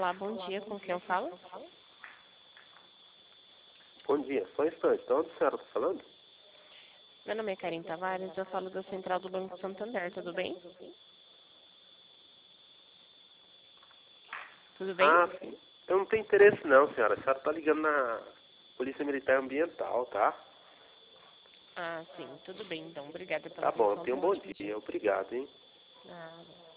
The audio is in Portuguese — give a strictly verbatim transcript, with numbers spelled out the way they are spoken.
Olá, bom dia, com quem eu falo? Bom dia, só um instante, de onde a senhora está falando? Meu nome é Karen Tavares, eu falo da Central do Banco Santander, tudo bem? Tudo bem? Ah, sim. Eu não tenho interesse não, senhora. A senhora está ligando na Polícia Militar Ambiental, tá? Ah, sim, tudo bem, então. Obrigada pela Tá bom, atenção, tenha um tenha um bom ótimo dia. dia. Obrigado, hein? Nada.